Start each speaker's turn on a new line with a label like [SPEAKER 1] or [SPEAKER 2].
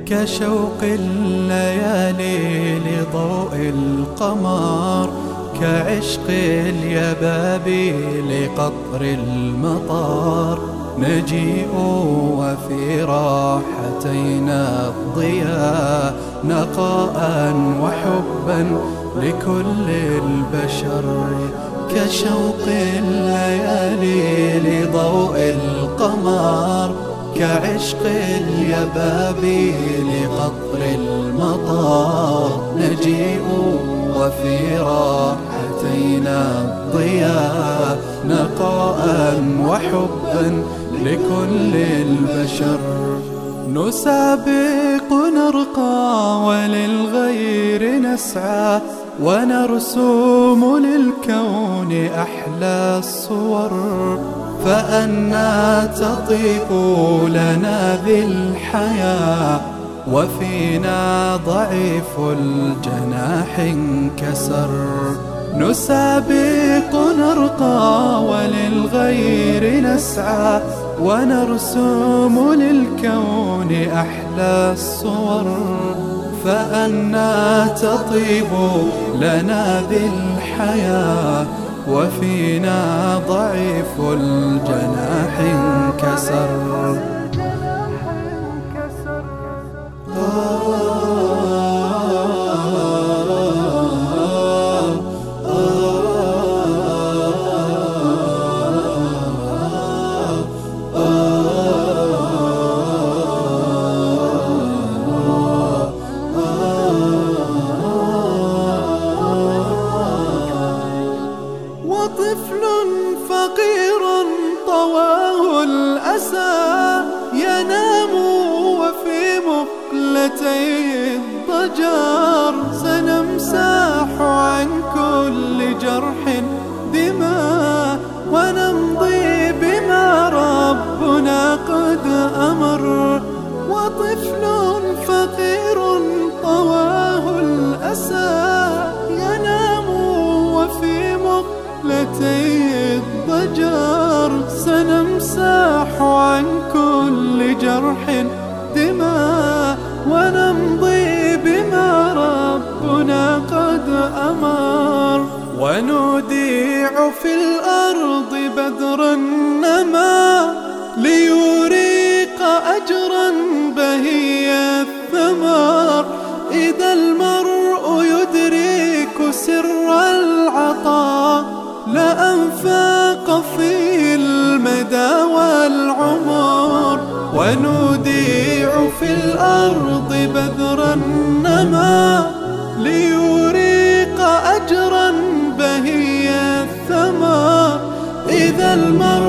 [SPEAKER 1] كشوق الليالي لضوء القمر، كعشق اليبابي لقطر المطر. نجيء وفي راحتينا الضياء، نقاء وحبا لكل البشر. كشوق الليالي لضوء القمر، كعشق اليبابي لقطر المطر. نجيء وفي راحتينا الضياء، نقاء وحبا لكل البشر. نسابق نرقى وللغير نسعى، ونرسم للكون أحلى الصور. فأنى تطيب لنا ذي الحياة، وفينا ضعيف الجناح انكسر. نسابق نرقى وللغير نسعى، ونرسم للكون أحلى الصور. فأنى تطيب لنا ذي الحياة، وفينا ضعيف الجناح انكسر.
[SPEAKER 2] وطفل فقير طواه الأسى، ينام وفي مقلتي الضجر. سنمسح عن كل جرح دماء، ونمضي بما ربنا قد أمر. وطفل فقير طواه الأسى، ينام وفي مقلتي الضجر. سنمسح عن كل جرح دماء، ونمضي بما ربنا قد أمر. ونوديع في الأرض بدر النما، ليريق أجرا بهي الثمر. إذا المرء يدرك سر العطاء، لأنفاق في المدى والعمر. ونوديع في الأرض بذر النما، ليريق أجرا بهي الثمر. إذا المرء